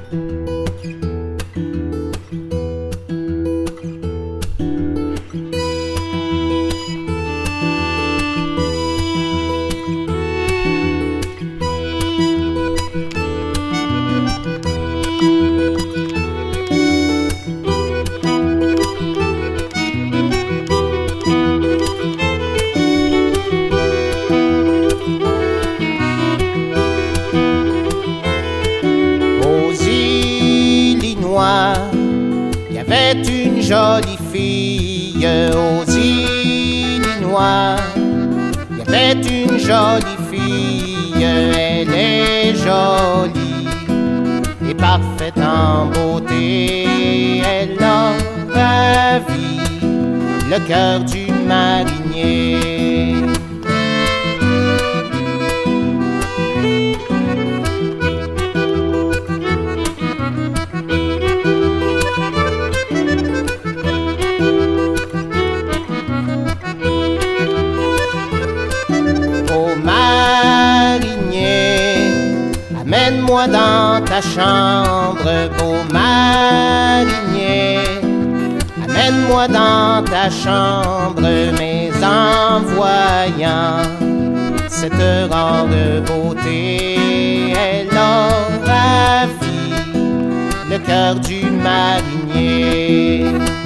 Il y avait une jolie fille aux Illinois. Il y avait une jolie fille, elle est jolie et parfaite en beauté. Elle a ravi le cœur du marinier. Amène-moi dans ta chambre, beau marinier. Amène-moi dans ta chambre, mais en voyant cette rare beauté, elle a ravi le cœur du marinier.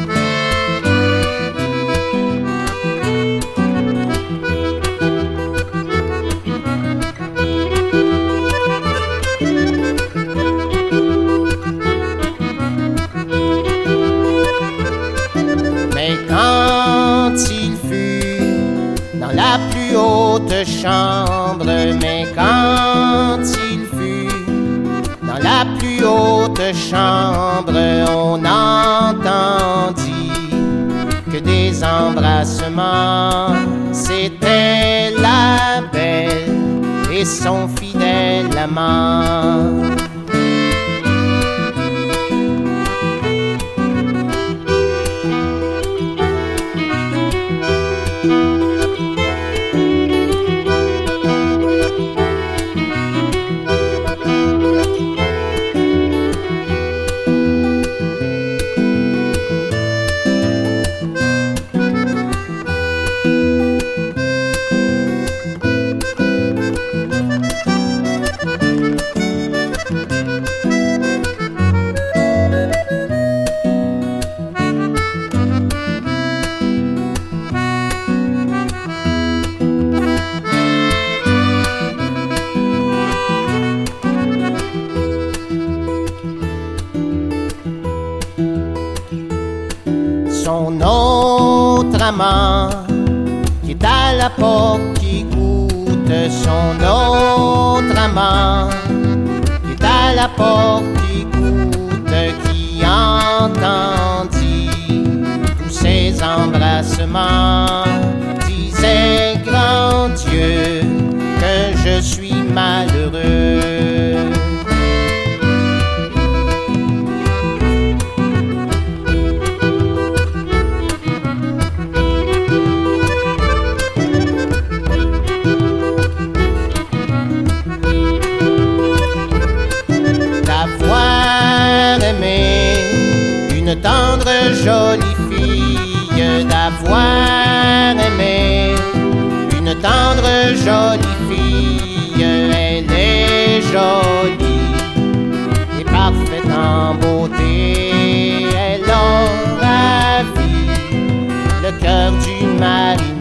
Quand il fut dans la plus haute chambre, mais quand il fut dans la plus haute chambre, on entendit que des embrassements. C'était la belle et son fidèle amant. Son autre amant qui est à la porte qui goûte, son autre amant qui est à la porte qui goûte, qui entendit tous ces embrassements, disait grand Dieu que je suis malheureux. Une tendre jolie fille, d'avoir aimé une tendre jolie fille, elle est jolie et parfaite en beauté, elle a ravi le cœur du marinier.